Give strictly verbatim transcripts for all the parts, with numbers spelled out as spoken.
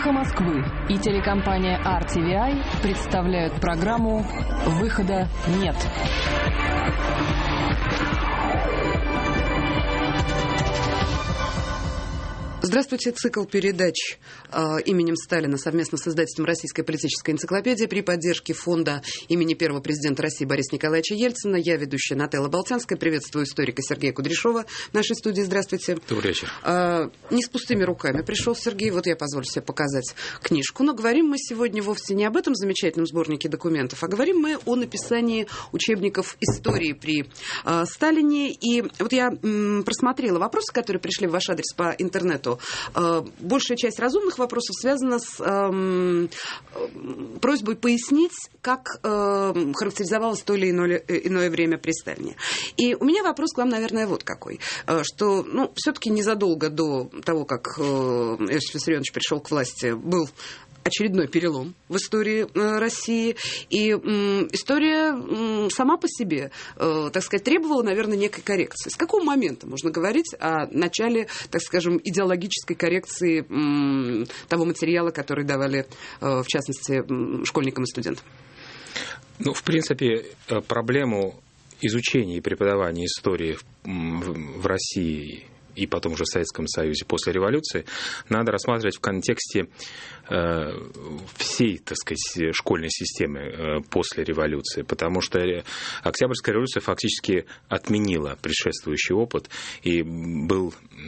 «Эхо Москвы» и телекомпания ар ти ви ай представляют программу «Выхода нет». Здравствуйте. Цикл передач э, именем Сталина совместно с издательством «Российская политическая энциклопедия» при поддержке фонда имени первого президента России Бориса Николаевича Ельцина. Я ведущая Нателла Болтянская. Приветствую историка Сергея Кудряшова в нашей студии. Здравствуйте. Добрый вечер. Э, не с пустыми руками пришел Сергей. Вот я позволю себе показать книжку. Но говорим мы сегодня вовсе не об этом замечательном сборнике документов, а говорим мы о написании учебников истории при э, Сталине. И вот я м, просмотрела вопросы, которые пришли в ваш адрес по интернету. Большая часть разумных вопросов связана с э, просьбой пояснить, как э, характеризовалось то или иное, иное время при Сталине. И у меня вопрос к вам, наверное, вот какой. Что, ну, все-таки незадолго до того, как э, Иосиф Виссарионович пришел к власти, был очередной перелом в истории э, России. И э, история э, сама по себе, э, так сказать, требовала, наверное, некой коррекции. С какого момента можно говорить о начале, так скажем, идеологической коррекции э, того материала, который давали, э, в частности, э, школьникам и студентам? Ну, в принципе, проблему изучения и преподавания истории в, в России и потом уже в Советском Союзе после революции надо рассматривать в контексте э, всей, так сказать, школьной системы э, после революции, потому что Октябрьская революция фактически отменила предшествующий опыт, и был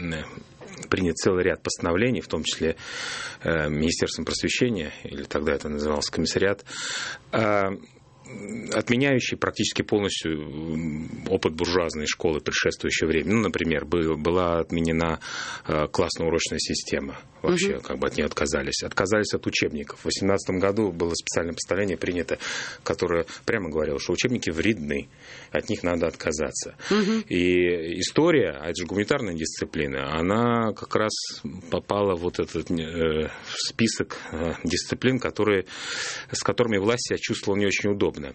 э, принят целый ряд постановлений, в том числе э, Министерством просвещения, или тогда это называлось комиссариат, э, отменяющий практически полностью опыт буржуазной школы предшествующего времени. Ну, например, была отменена классно-урочная система. Вообще, uh-huh. как бы от нее отказались. Отказались от учебников. В две тысячи восемнадцатом году было специальное постановление принято, которое прямо говорило, что учебники вредны, от них надо отказаться. Uh-huh. И история, а это же гуманитарная дисциплина, она как раз попала в вот этот э, список э, дисциплин, которые, с которыми власть себя чувствовала не очень удобно.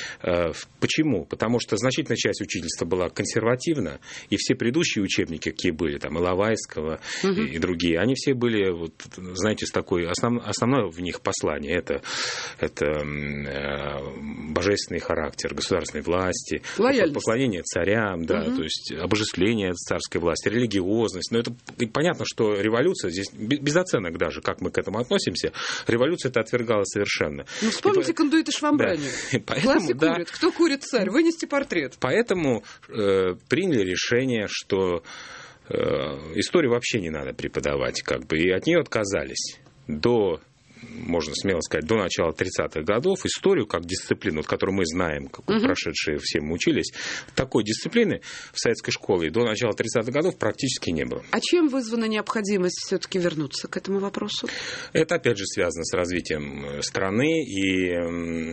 Почему? Потому что значительная часть учительства была консервативна, и все предыдущие учебники, какие были, там, Иловайского угу. и, и другие, они все были, вот, знаете, с такой, основ, основное в них послание, это, это э, божественный характер государственной власти, поклонение царям, да, угу. то есть обожествление царской власти, религиозность. Но это понятно, что революция, здесь без оценок даже, как мы к этому относимся, революция это отвергала совершенно. Ну, вспомните Кондуита Швамбрани. Да. Поэтому, да, курит. Кто курит, царь? Вынести портрет. Поэтому э, приняли решение, что э, историю вообще не надо преподавать, как бы, и от нее отказались. До, можно смело сказать, до начала тридцатых годов историю как дисциплину, вот, которую мы знаем, как угу. прошедшие все мы учились, такой дисциплины в советской школе до начала тридцатых годов практически не было. А чем вызвана необходимость все-таки вернуться к этому вопросу? Это, опять же, связано с развитием страны и...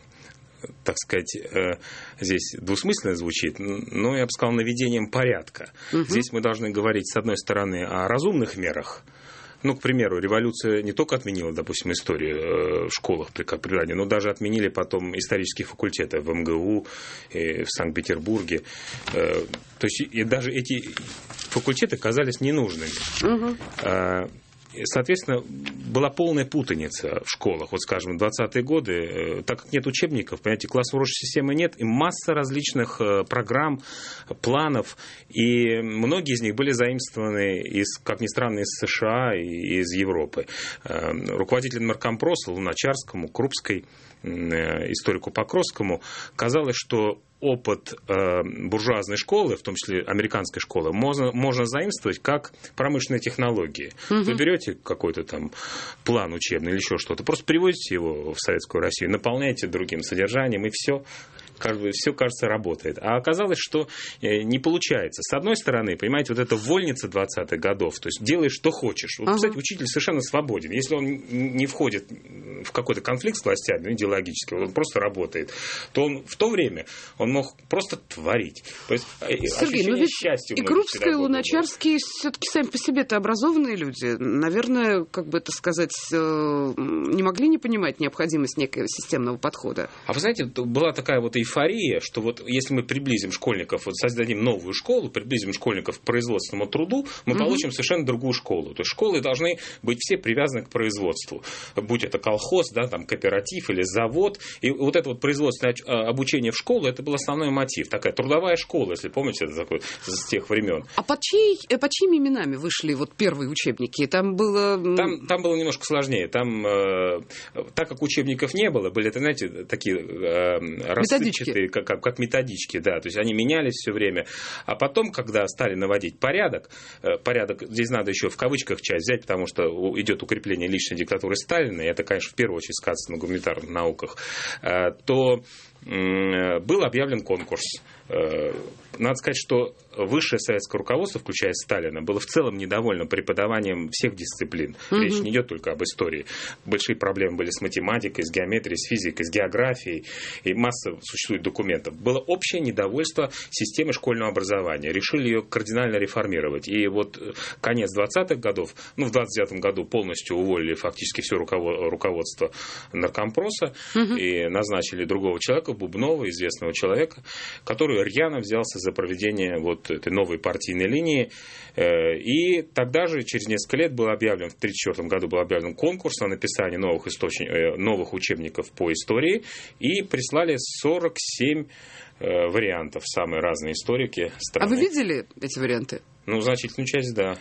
так сказать, здесь двусмысленно звучит, но я бы сказал, наведением порядка. Угу. Здесь мы должны говорить, с одной стороны, о разумных мерах. Ну, к примеру, революция не только отменила, допустим, историю в школах при преподавании, но даже отменили потом исторические факультеты в эм гэ у, в Санкт-Петербурге. То есть и даже эти факультеты казались ненужными. Угу. Соответственно, была полная путаница в школах. Вот, скажем, в двадцатые годы, так как нет учебников, понимаете, классно-урочной системы нет, и масса различных программ, планов, и многие из них были заимствованы, из, как ни странно, из США и из Европы. Руководителю наркомпроса Луначарскому, Крупской, историку Покровскому, казалось, что опыт э, буржуазной школы, в том числе американской школы, можно, можно заимствовать как промышленные технологии. Угу. Вы берете какой-то там план учебный или еще что-то, просто приводите его в Советскую Россию, наполняете другим содержанием, и все. Как бы все, кажется, работает. А оказалось, что не получается. С одной стороны, понимаете, вот эта вольница двадцатых годов, то есть делаешь, что хочешь. Вот, ага. Кстати, учитель совершенно свободен. Если он не входит в какой-то конфликт с властями, идеологически, он просто работает, то он в то время он мог просто творить. То есть, Сергей, ну ведь и Крупская, и Луначарский все-таки сами по себе-то образованные люди. Наверное, как бы это сказать, не могли не понимать необходимость некого системного подхода. А вы знаете, была такая вот и эйфория, что вот если мы приблизим школьников, вот создадим новую школу, приблизим школьников к производственному труду, мы угу. получим совершенно другую школу. То есть школы должны быть все привязаны к производству. Будь это колхоз, да, там, кооператив или завод. И вот это вот производственное обучение в школу, это был основной мотив. Такая трудовая школа, если помните, это такой, с тех времен. А под, чьи, под чьими именами вышли вот первые учебники? Там было... Там, там было немножко сложнее. Там, э, так как учебников не было, были, это, знаете, такие э, рассыпчатые, как, как, как методички, да, то есть они менялись все время. А потом, когда стали наводить порядок, э, порядок, здесь надо еще в кавычках часть взять, потому что идет укрепление личной диктатуры Сталина, и это, конечно, в первую очередь сказывается на гуманитарных науках, э, то э, был объявлен конкурс. Э, надо сказать, что высшее советское руководство, включая Сталина, было в целом недовольно преподаванием всех дисциплин. Mm-hmm. Речь не идет только об истории. Большие проблемы были с математикой, с геометрией, с физикой, с географией. И масса существует документов. Было общее недовольство системой школьного образования. Решили ее кардинально реформировать. И вот конец двадцатых годов, ну, в двадцать девятом году полностью уволили фактически все руководство наркомпроса mm-hmm. и назначили другого человека, Бубнова, известного человека, который рьяно взялся за проведение вот этой новой партийной линии. И тогда же, через несколько лет, был объявлен, в тысяча девятьсот тридцать четвёртом году был объявлен конкурс на написание новых, источник, новых учебников по истории, и прислали сорок семь вариантов, самые разные историки страны. А вы видели эти варианты? Ну, значительную часть, да.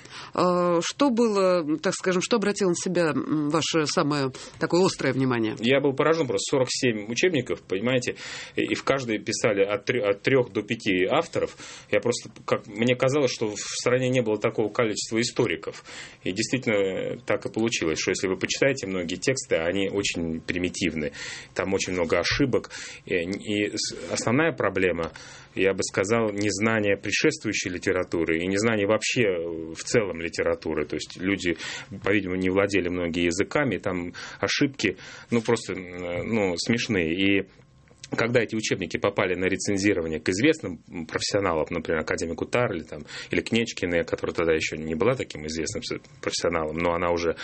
Что было, так скажем, что обратило на себя ваше самое такое острое внимание? Я был поражен, просто сорок семь учебников, понимаете, и в каждой писали от трех до пяти авторов. Я просто, как мне казалось, что в стране не было такого количества историков. И действительно так и получилось, что если вы почитаете многие тексты, они очень примитивны. Там очень много ошибок. И основная проблема, я бы сказал, незнание предшествующей литературы и незнание вообще в целом литературы. То есть люди, по-видимому, не владели многими языками, там ошибки, ну, просто, ну, смешные. И когда эти учебники попали на рецензирование к известным профессионалам, например, академику Тарли там, или Кнечкиной, которая тогда еще не была таким известным профессионалом, но она уже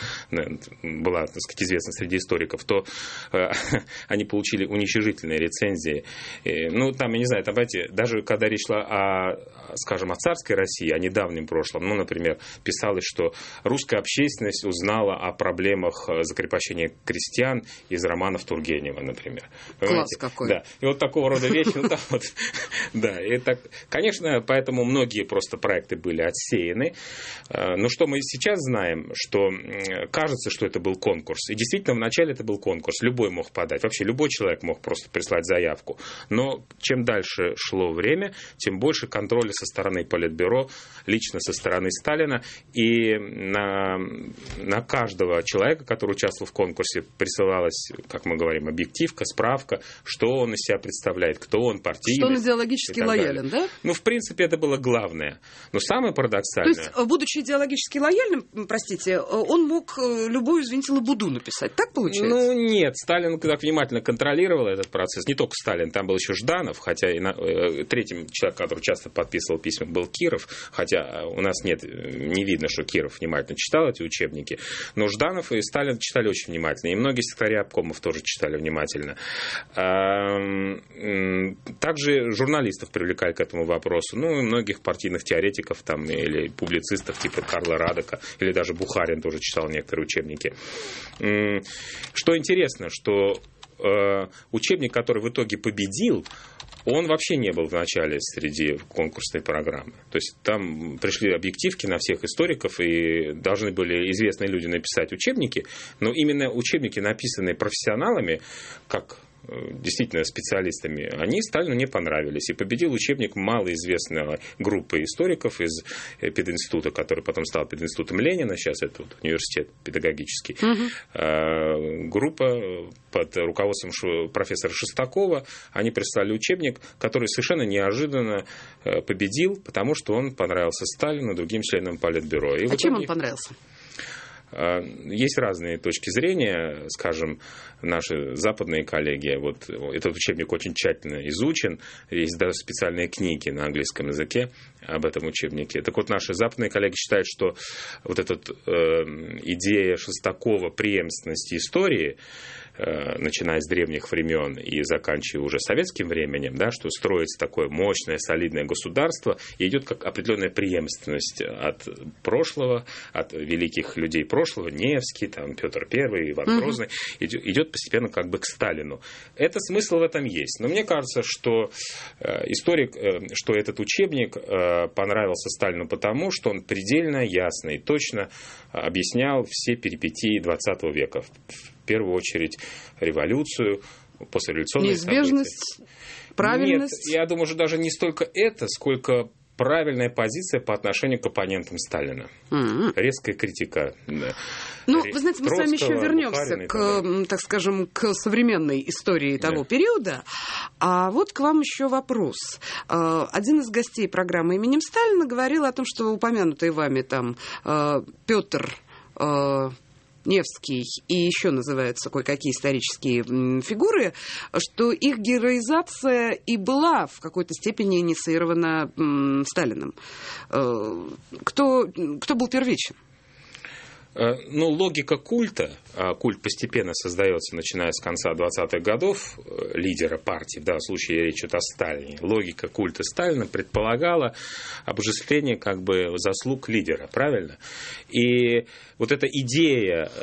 была, так сказать, известна среди историков, то э, они получили уничижительные рецензии. И, ну, там, я не знаю, там, знаете, даже когда речь шла о, скажем, о царской России, о недавнем прошлом, ну, например, писалось, что русская общественность узнала о проблемах закрепощения крестьян из романов Тургенева, например. Класс какой. Да. И вот такого рода вещи. Ну, вот, да, и так, конечно, поэтому многие просто проекты были отсеяны. Но что мы сейчас знаем, что кажется, что это был конкурс. И действительно, вначале это был конкурс. Любой мог подать. Вообще любой человек мог просто прислать заявку. Но чем дальше шло время, тем больше контроля со стороны Политбюро, лично со стороны Сталина. И на, на каждого человека, который участвовал в конкурсе, присылалась, как мы говорим, объективка, справка, что он из себя представляет, кто он, партийный. Что он идеологически лоялен, да? Ну, в принципе, это было главное. Но самое парадоксальное... То есть, будучи идеологически лояльным, простите, он мог любую, извините, лабуду написать. Так получается? Ну, нет. Сталин так внимательно контролировал этот процесс. Не только Сталин, там был еще Жданов, хотя и на... третьим человеком, который часто подписывал письма, был Киров, хотя у нас нет, не видно, что Киров внимательно читал эти учебники. Но Жданов и Сталин читали очень внимательно. И многие секретари обкомов тоже читали внимательно. Также журналистов привлекали к этому вопросу, ну и многих партийных теоретиков там, или публицистов типа Карла Радека, или даже Бухарин тоже читал некоторые учебники. Что интересно, что учебник, который в итоге победил, он вообще не был в начале среди конкурсной программы. То есть там пришли объективки на всех историков, и должны были известные люди написать учебники, но именно учебники, написанные профессионалами, как действительно специалистами, они Сталину не понравились. И победил учебник малоизвестной группы историков из пединститута, который потом стал пединститутом Ленина, сейчас это вот университет педагогический. Угу. Группа под руководством профессора Шестакова, они прислали учебник, который совершенно неожиданно победил, потому что он понравился Сталину, другим членам Политбюро. И а чем он понравился? Есть разные точки зрения, скажем, наши западные коллеги, вот этот учебник очень тщательно изучен, есть даже специальные книги на английском языке об этом учебнике. Так вот, наши западные коллеги считают, что вот эта э, идея Шестакова преемственности истории, начиная с древних времен и заканчивая уже советским временем, да, что строится такое мощное, солидное государство, и идет как определенная преемственность от прошлого, от великих людей прошлого, Невский, там, Петр Первый, Иван Грозный, mm-hmm. идет, идет постепенно как бы к Сталину. Это смысл в этом есть. Но мне кажется, что э, историк, э, что этот учебник э, понравился Сталину потому, что он предельно ясно и точно объяснял все перипетии двадцатого века. В первую очередь революцию, послереволюционные неизбежность, события. Правильность. Нет, я думаю, что даже не столько это, сколько правильная позиция по отношению к оппонентам Сталина. Mm-hmm. Резкая критика. Да. Ну, вы знаете, мы с вами еще вернемся к, так скажем, к современной истории того да. периода. А вот к вам еще вопрос. Один из гостей программы «Именем Сталина» говорил о том, что упомянутые вами там Петр Невский и еще называются кое-какие исторические фигуры, что их героизация и была в какой-то степени инициирована Сталиным. Кто, кто был первичен? Ну, логика культа, а культ постепенно создается, начиная с конца двадцатых годов, лидера партии, в данном случае речь идет о Сталине. Логика культа Сталина предполагала обожествление как бы заслуг лидера, правильно? И вот эта идея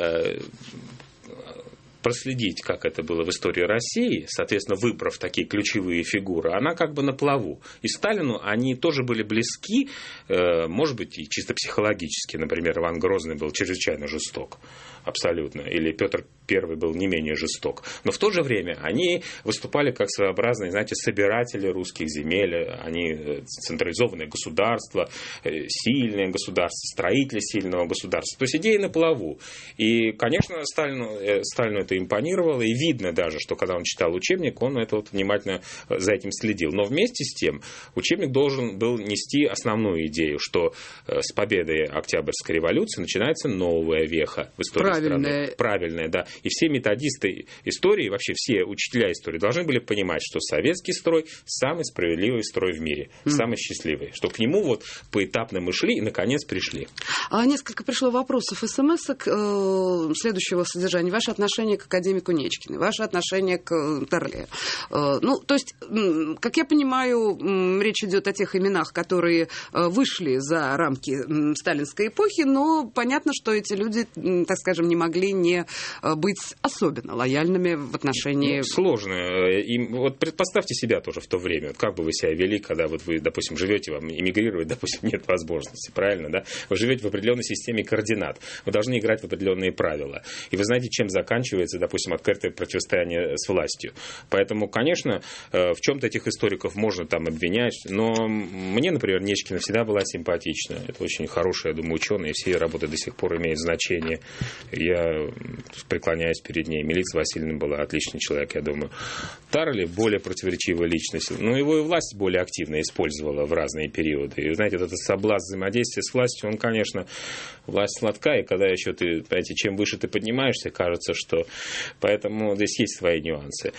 проследить, как это было в истории России, соответственно, выбрав такие ключевые фигуры, она как бы на плаву. И Сталину они тоже были близки, может быть, и чисто психологически. Например, Иван Грозный был чрезвычайно жесток. Абсолютно. Или Петр Первый был не менее жесток. Но в то же время они выступали как своеобразные, знаете, собиратели русских земель. Они централизованное государство, сильное государство, строители сильного государства. То есть идеи на плаву. И, конечно, Сталину, Сталину это импонировало. И видно даже, что когда он читал учебник, он это вот внимательно за этим следил. Но вместе с тем учебник должен был нести основную идею, что с победой Октябрьской революции начинается новая веха в истории Правильная. страны. Правильная, да. И все методисты истории, вообще все учителя истории должны были понимать, что советский строй самый справедливый строй в мире, mm. самый счастливый. Что к нему вот поэтапно мы шли и, наконец, пришли. А несколько пришло вопросов, смс-ок э, следующего содержания. Ваше отношение к академику Нечкиной, ваше отношение к Тарле. Э, ну, то есть, э, как я понимаю, э, речь идет о тех именах, которые э, вышли за рамки э, сталинской эпохи, но понятно, что эти люди, э, так скажем, не могли не быть особенно лояльными в отношении... Ну, сложно. И вот представьте себя тоже в то время. Вот как бы вы себя вели, когда вот вы, допустим, живете, вам эмигрировать, допустим, нет возможности, правильно, да? Вы живете в определенной системе координат. Вы должны играть в определенные правила. И вы знаете, чем заканчивается, допустим, открытое противостояние с властью. Поэтому, конечно, в чем-то этих историков можно там обвинять, но мне, например, Нечкина всегда была симпатична. Это очень хорошая, я думаю, ученая, и все ее работы до сих пор имеют значение. Я преклоняюсь перед ней. Милица Васильевна была отличный человек, я думаю. Тарли более противоречивая личность. Но его и власть более активно использовала в разные периоды. И, знаете, вот этот соблазн взаимодействия с властью, он, конечно, власть сладка, и когда еще ты, понимаете, чем выше ты поднимаешься, кажется, что... Поэтому здесь есть свои нюансы.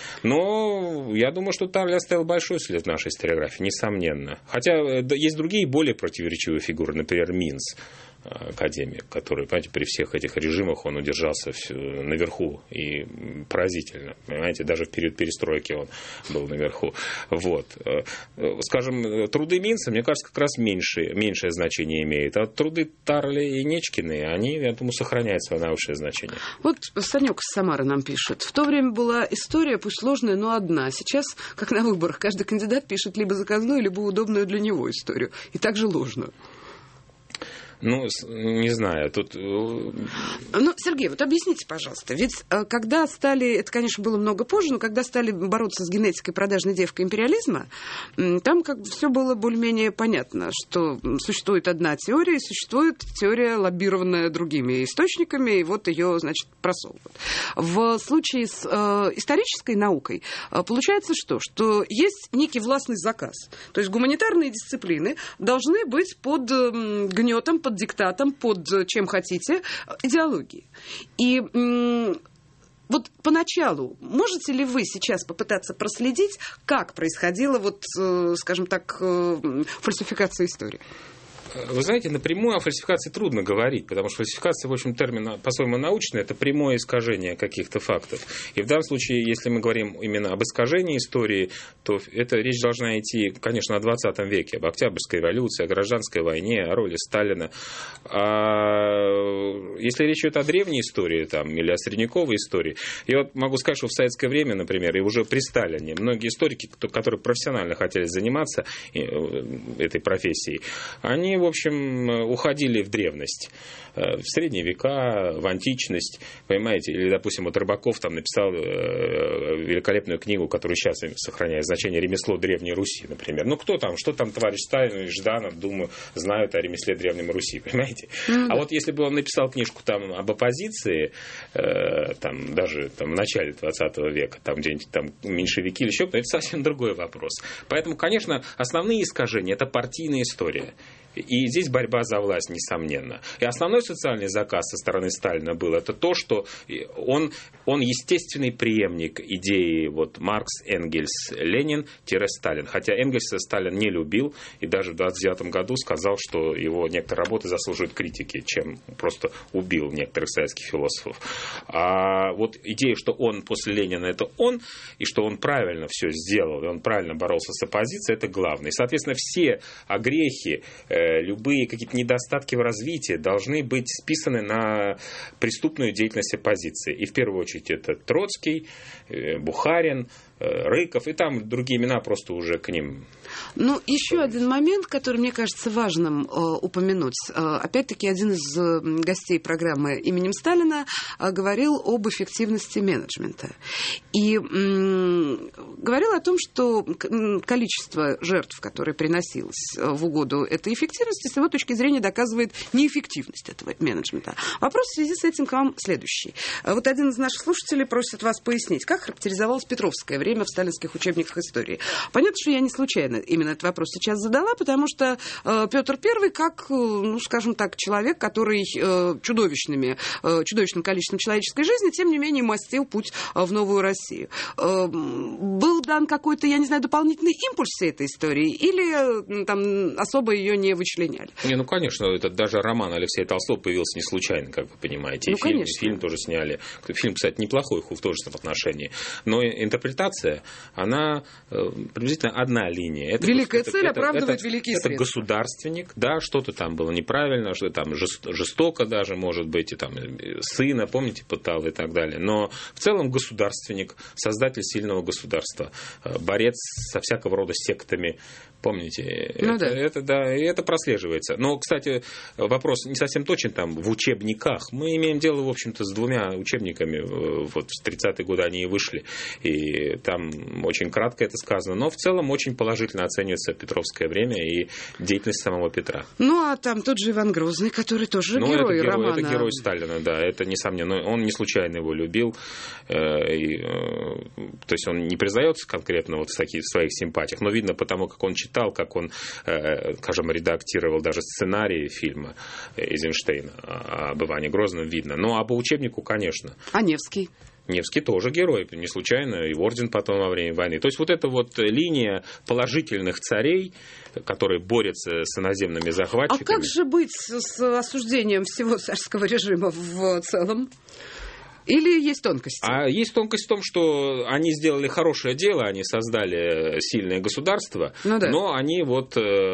Но я думаю, что Тарли оставил большой след в нашей историографии, несомненно. Хотя есть другие более противоречивые фигуры, например, Минц, академик, который, понимаете, при всех этих режимах он удержался наверху и поразительно, понимаете, даже в период перестройки он был наверху. Вот. Скажем, труды Минца, мне кажется, как раз меньше, меньшее значение имеют, а труды Тарли и Нечкины, они, я думаю, сохраняют свое наивысшее значение. Вот Санек из Самары нам пишет. В то время была история, пусть сложная, но одна. Сейчас, как на выборах, каждый кандидат пишет либо заказную, либо удобную для него историю. И также ложную. Ну, не знаю, тут... Ну, Сергей, вот объясните, пожалуйста, ведь когда стали, это, конечно, было много позже, но когда стали бороться с генетикой продажной девкой империализма, там как бы все было более-менее понятно, что существует одна теория, и существует теория, лоббированная другими источниками, и вот ее, значит, просовывают. В случае с э, исторической наукой э, получается что? Что есть некий властный заказ. То есть гуманитарные дисциплины должны быть под э, гнетом, под диктатом, под чем хотите, идеологии. И м- вот поначалу можете ли вы сейчас попытаться проследить, как происходила, вот, э, скажем так, э, фальсификация истории? Вы знаете, напрямую о фальсификации трудно говорить, потому что фальсификация, в общем, термин по-своему научный, это прямое искажение каких-то фактов. И в данном случае, если мы говорим именно об искажении истории, то это речь должна идти, конечно, о двадцатом веке, об Октябрьской революции, о гражданской войне, о роли Сталина. А если речь идет о древней истории там, или о средневековой истории, я вот могу сказать, что в советское время, например, и уже при Сталине, многие историки, которые профессионально хотели заниматься этой профессией, они, в общем, уходили в древность, в средние века, в античность, понимаете, или, допустим, вот Рыбаков там написал великолепную книгу, которую сейчас сохраняет значение «Ремесло Древней Руси», например. Ну, кто там, что там товарищ Сталин и Жданов, думаю, знают о ремесле Древней Руси, понимаете? Mm-hmm. А вот если бы он написал книжку там об оппозиции, там, даже там, в начале двадцатого века, там где-нибудь там меньшевики или еще кто-то, это совсем другой вопрос. Поэтому, конечно, основные искажения – это партийная история. И здесь борьба за власть, несомненно. И основной социальный заказ со стороны Сталина был это то, что он, он естественный преемник идеи вот, Маркс, Энгельс, Ленин, Сталин. Хотя Энгельса Сталин не любил и даже в двадцать девятом году сказал, что его некоторые работы заслуживают критики, чем просто убил некоторых советских философов. А вот идея, что он после Ленина это он, и что он правильно все сделал, и он правильно боролся с оппозицией, это главное. И, соответственно, все огрехи, любые какие-то недостатки в развитии должны быть списаны на преступную деятельность оппозиции. И в первую очередь это Троцкий, Бухарин, Рыков, и там другие имена просто уже к ним. Ну, еще один момент, который мне кажется важным э, упомянуть. Э, опять-таки, один из э, гостей программы именем Сталина э, говорил об эффективности менеджмента. И э, говорил о том, что количество жертв, которые приносилось в угоду этой эффективности, с его точки зрения доказывает неэффективность этого менеджмента. Вопрос в связи с этим к вам следующий. Вот один из наших слушателей просит вас пояснить, как характеризовалось Петровское время в сталинских учебниках истории. Понятно, что я не случайно именно этот вопрос сейчас задала, потому что э, Петр Первый, как, э, ну, скажем так, человек, который э, чудовищными, э, чудовищным количеством человеческой жизни, тем не менее, мастил путь э, в новую Россию. Э, был дан какой-то, я не знаю, дополнительный импульс всей этой истории, или э, там особо ее не вычленяли? Не, ну, конечно, это даже роман Алексея Толстого появился не случайно, как вы понимаете. И ну, фильм, конечно. И фильм тоже сняли. Фильм, кстати, неплохой в художественном отношении. Но интерпретация, она э, приблизительно одна линия. Это, Великая это, цель это, оправдывает это, великие это средства. Государственник, да, что-то там было неправильно, что там жестоко даже, может быть, и там сына, помните, пытал и так далее. Но в целом государственник, создатель сильного государства, борец со всякого рода сектами. Помните, ну, это, да. это, да, и это прослеживается. Но, кстати, вопрос не совсем точен там в учебниках. Мы имеем дело, в общем-то, с двумя учебниками. Вот в тридцатые годы они и вышли. И там очень кратко это сказано. Но в целом очень положительно оценивается Петровское время и деятельность самого Петра. Ну, а там тот же Иван Грозный, который тоже ну, герой, это герой романа. Это герой Сталина, да. Это несомненно. Он не случайно его любил. И, то есть он не признается конкретно вот в таких своих симпатиях, но видно потому, как он читал, как он, скажем, редактировал даже сценарий фильма Эйзенштейна об Иване Грозном, видно. Ну, а по учебнику, конечно. А Невский? Невский тоже герой, не случайно, и орден потом во время войны. То есть вот эта вот линия положительных царей, которые борются с иноземными захватчиками. А как же быть с осуждением всего царского режима в целом? Или есть тонкости? А есть тонкость в том, что они сделали хорошее дело, они создали сильное государство, ну, да. но они вот,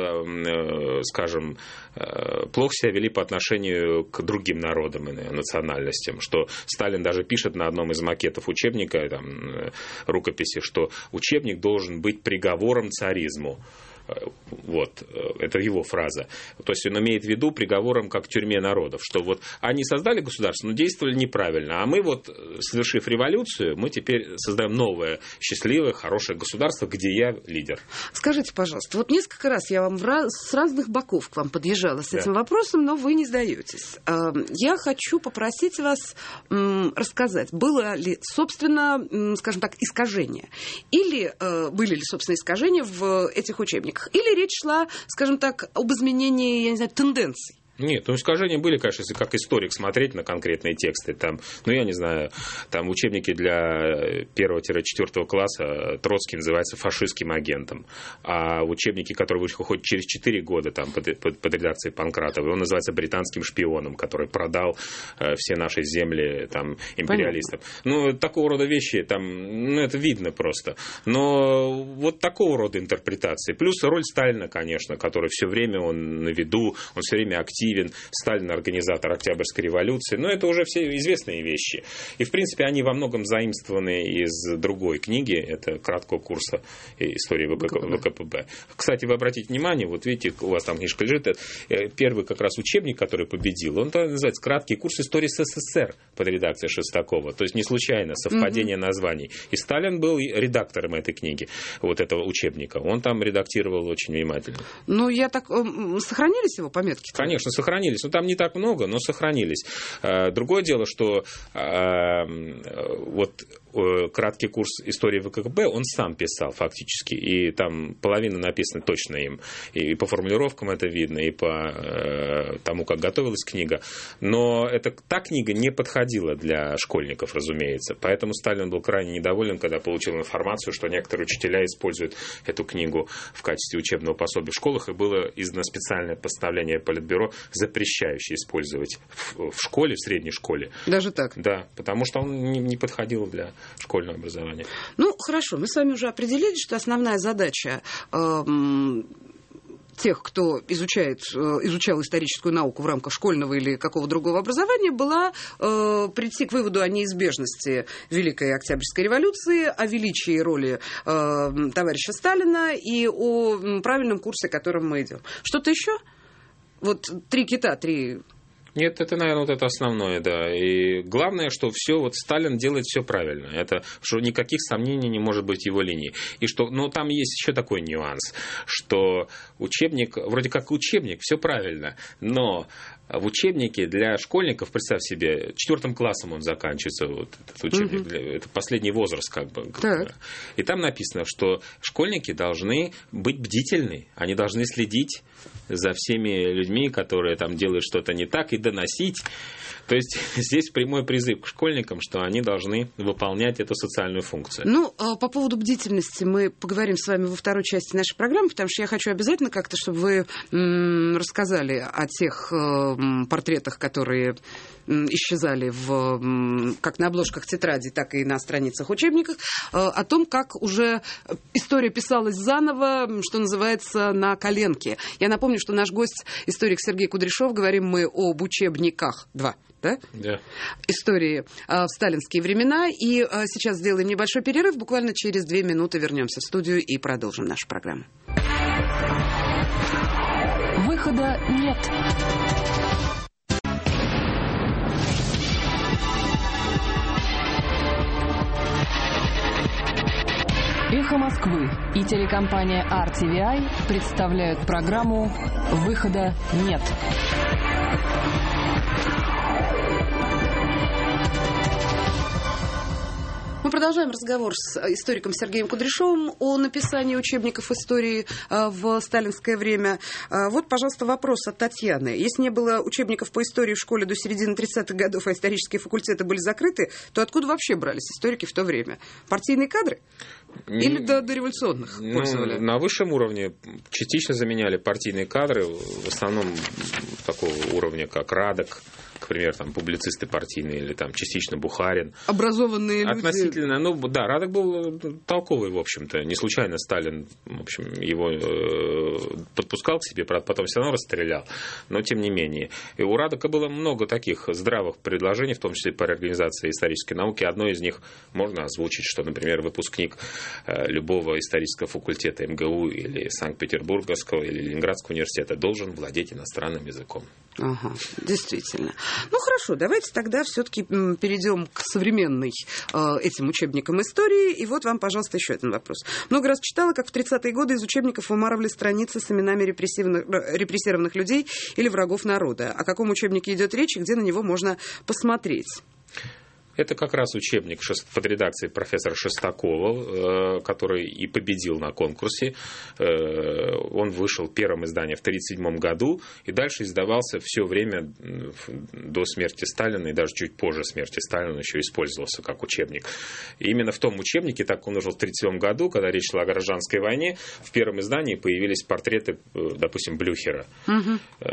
скажем, плохо себя вели по отношению к другим народам и национальностям, что Сталин даже пишет на одном из макетов учебника, там, рукописи, что учебник должен быть приговором царизму. Вот, это его фраза. То есть он имеет в виду приговором как в тюрьме народов, что вот они создали государство, но действовали неправильно, а мы вот, совершив революцию, мы теперь создаем новое, счастливое, хорошее государство, где я лидер. Скажите, пожалуйста, вот несколько раз я вам с разных боков к вам подъезжала с этим да. вопросом, но вы не сдаетесь. Я хочу попросить вас рассказать, было ли, собственно, скажем так, искажение, или были ли, собственно, искажения в этих учебниках, или речь шла, скажем так, об изменении, я не знаю, тенденций Нет, ну искажения были, конечно, если как историк смотреть на конкретные тексты. Там, ну, я не знаю, там учебники для первого-четвертого класса Троцкий называется фашистским агентом. А учебники, которые выходят через четыре года там, под, под, под редакцией Панкратова, он называется британским шпионом, который продал э, все наши земли там, империалистам. Понятно. Ну, такого рода вещи, там, ну, это видно просто. Но вот такого рода интерпретации. Плюс роль Сталина, конечно, который все время он на виду, он все время активен. Сталин организатор Октябрьской революции. Но это уже все известные вещи. И, в принципе, они во многом заимствованы из другой книги. Это краткого курса истории ВКПБ. Кстати, вы обратите внимание, вот видите, у вас там книжка лежит. Первый как раз учебник, который победил, он называется «Краткий курс истории СССР» под редакцией Шестакова. То есть не случайно совпадение mm-hmm. названий. И Сталин был редактором этой книги, вот этого учебника. Он там редактировал очень внимательно. Ну, я так... Сохранились его пометки? Конечно, сохранились. Ну, там не так много, но сохранились. Другое дело, что вот краткий курс истории ВКПБ он сам писал фактически. И там половина написана точно им. И по формулировкам это видно, и по тому, как готовилась книга. Но эта, та книга не подходила для школьников, разумеется. Поэтому Сталин был крайне недоволен, когда получил информацию, что некоторые учителя используют эту книгу в качестве учебного пособия в школах. И было издано специальное постановление Политбюро, запрещающее использовать в, в школе, в средней школе. Даже так? Да, потому что он не, не подходил для школьного образования. Ну, хорошо, мы с вами уже определили, что основная задача эм, тех, кто изучает, э, изучал историческую науку в рамках школьного или какого другого образования, была э, прийти к выводу о неизбежности Великой Октябрьской революции, о величии роли э, товарища Сталина и о правильном курсе, которым мы идем. Что-то еще? Вот три кита, три... Нет, это, наверное, вот это основное, да. И главное, что все, вот Сталин делает все правильно. Это, что никаких сомнений не может быть в его линии. И что, ну, там есть еще такой нюанс, что учебник, вроде как учебник, все правильно, но в учебнике для школьников, представь себе, четвертым классом он заканчивается, вот этот учебник, угу. Это последний возраст, как бы. Так. И там написано, что школьники должны быть бдительны, они должны следить за всеми людьми, которые там делают что-то не так, и доносить. То есть здесь прямой призыв к школьникам, что они должны выполнять эту социальную функцию. Ну, по поводу бдительности мы поговорим с вами во второй части нашей программы, потому что я хочу обязательно как-то, чтобы вы м- рассказали о тех м- портретах, которые м- исчезали в, м- как на обложках тетрадей, так и на страницах учебников, э- о том, как уже история писалась заново, что называется, на коленке. Я напомню, что наш гость, историк Сергей Кудряшов, говорим мы об учебниках два. Да? Да. Истории э, в сталинские времена. И э, сейчас сделаем небольшой перерыв. Буквально через две минуты вернемся в студию и продолжим нашу программу. Выхода нет. Эхо Москвы и телекомпания ар ти ви ай представляют программу «Выхода нет». Мы продолжаем разговор с историком Сергеем Кудряшовым о написании учебников истории в сталинское время. Вот, пожалуйста, вопрос от Татьяны. Если не было учебников по истории в школе до середины тридцатых годов, а исторические факультеты были закрыты, то откуда вообще брались историки в то время? Партийные кадры? Или до дореволюционных ну, пользовали? На высшем уровне частично заменяли партийные кадры, в основном такого уровня, как Радок, к примеру, там, публицисты партийные или там, частично Бухарин. Образованные люди. Относительно, ну да, Радок был толковый, в общем-то. Не случайно Сталин, в общем, его э, подпускал к себе, правда, потом все равно расстрелял. Но тем не менее. И у Радока было много таких здравых предложений, в том числе по реорганизации исторической науки. Одно из них можно озвучить, что, например, выпускник э, любого исторического факультета эм гэ у или Санкт-Петербургского или Ленинградского университета должен владеть иностранным языком. Ага, действительно. Ну хорошо, давайте тогда все-таки перейдем к современной э, этим учебникам истории. И вот вам, пожалуйста, еще один вопрос. Много раз читала, как в тридцатые годы из учебников вымарывали страницы с именами репрессивных, репрессированных людей или врагов народа. О каком учебнике идет речь и где на него можно посмотреть? Это как раз учебник под редакцией профессора Шестакова, который и победил на конкурсе. Он вышел первым изданием в тысяча девятьсот тридцать седьмом году и дальше издавался все время до смерти Сталина и даже чуть позже смерти Сталина еще использовался как учебник. И именно в том учебнике, так он вышел в тысяча девятьсот тридцать седьмом году, когда речь шла о гражданской войне, в первом издании появились портреты, допустим, Блюхера. Угу.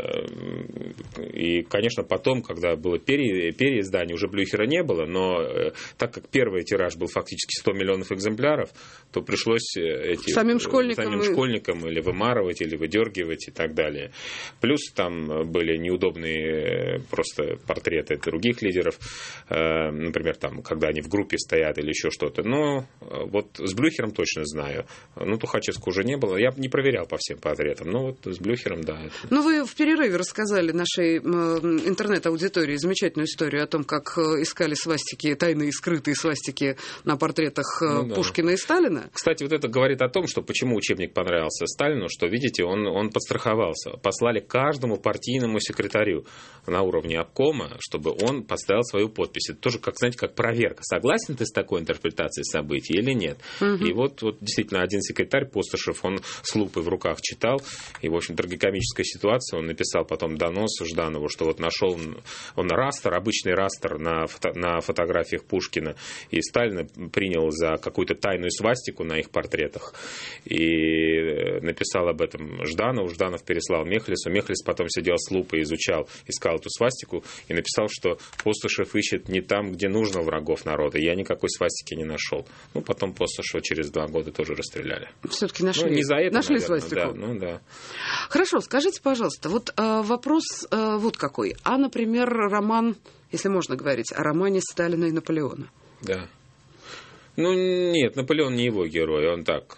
И, конечно, потом, когда было пере, переиздание, уже Блюхера не было, но так как первый тираж был фактически сто миллионов экземпляров, то пришлось эти, самим школьникам, самим школьникам или вымарывать, или выдергивать и так далее. Плюс там были неудобные просто портреты других лидеров, например, там, когда они в группе стоят или еще что-то. Но вот с Блюхером точно знаю. Ну, Тухачевского уже не было. Я не проверял по всем портретам, но вот с Блюхером, да. Это... Ну, вы в перерыве рассказали нашей интернет-аудитории замечательную историю о том, как искали свастики, тайные скрытые свастики на портретах ну, да. Пушкина и Сталина. Кстати, вот это говорит о том, что почему учебник понравился Сталину, что, видите, он, он подстраховался. Послали каждому партийному секретарю на уровне обкома, чтобы он поставил свою подпись. Это тоже, как, знаете, как проверка. Согласен ты с такой интерпретацией событий или нет? Угу. И вот, вот действительно один секретарь, Постышев, он с лупой в руках читал. И, в общем, трагикомическая ситуация. Он написал потом донос Жданову, что вот нашел он растер, обычный растер на, фото, на фотографиях Пушкина и Сталина принял за какую-то тайную свастику на их портретах. И написал об этом Жданов. Жданов переслал Мехлису. Мехлис потом сидел с лупой, изучал, искал эту свастику и написал, что Постышев ищет не там, где нужно врагов народа. Я никакой свастики не нашел. Ну, потом Постышева через два года тоже расстреляли. Все-таки нашли, ну, не за это, нашли наверное, свастику. Да, ну, да. Хорошо, скажите, пожалуйста, вот э, вопрос э, вот какой. А, например, роман, если можно говорить, о романе Сталина и Наполеона. Да. Ну, нет, Наполеон не его герой, он так, э,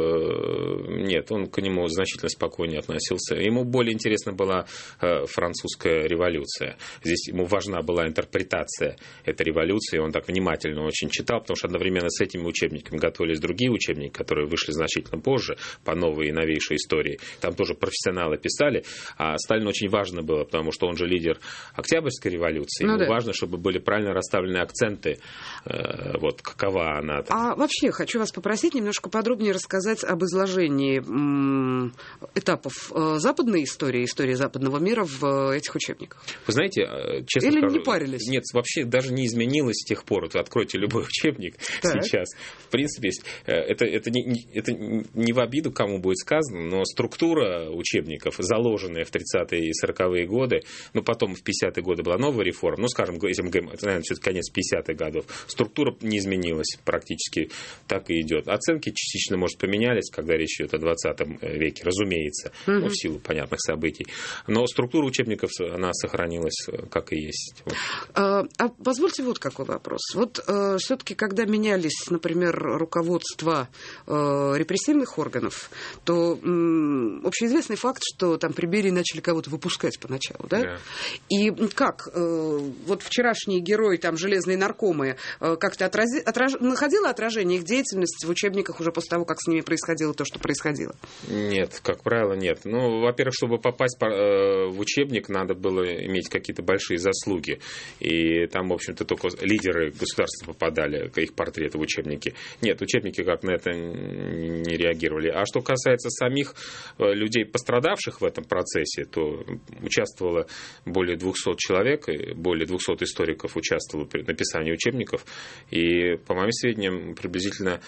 нет, он к нему значительно спокойнее относился. Ему более интересна была э, французская революция. Здесь ему важна была интерпретация этой революции, он так внимательно очень читал, потому что одновременно с этими учебниками готовились другие учебники, которые вышли значительно позже, по новой и новейшей истории. Там тоже профессионалы писали, а Сталину очень важно было, потому что он же лидер Октябрьской революции, ну, ему да. важно, чтобы были правильно расставлены акценты, э, вот, какова она. А вообще хочу вас попросить немножко подробнее рассказать об изложении м, этапов э, западной истории, истории западного мира в э, этих учебниках. Вы знаете, честно Или скажу, не парились? Нет, вообще даже не изменилось с тех пор. Вот откройте любой учебник так. сейчас. В принципе, это, это, не, это не в обиду кому будет сказано, но структура учебников, заложенная в тридцатые и сороковые годы, ну потом в пятидесятые годы была новая реформа, ну скажем, если мы говорим, это, наверное, все-таки конец пятидесятых годов, структура не изменилась практически, так и идет. Оценки частично, может, поменялись, когда речь идет о двадцатом веке, разумеется, угу. ну, в силу понятных событий. Но структура учебников, она сохранилась, как и есть. Вот. А, а позвольте вот какой вопрос. Вот э, все-таки, когда менялись, например, руководство э, репрессивных органов, то э, общеизвестный факт, что там при Берии начали кого-то выпускать поначалу, да? Да. И как э, вот вчерашний герой, там, железные наркомы, э, как-то отрази, отраж, находила отражение их деятельности в учебниках уже после того, как с ними происходило то, что происходило? Нет, как правило, нет. Ну, во-первых, чтобы попасть в учебник, надо было иметь какие-то большие заслуги. И там, в общем-то, только лидеры государства попадали, их портреты в учебники. Нет, учебники как на это не реагировали. А что касается самих людей, пострадавших в этом процессе, то участвовало более двухсот человек, более двухсот историков участвовало при написании учебников. И, по моим сведениям, приблизительно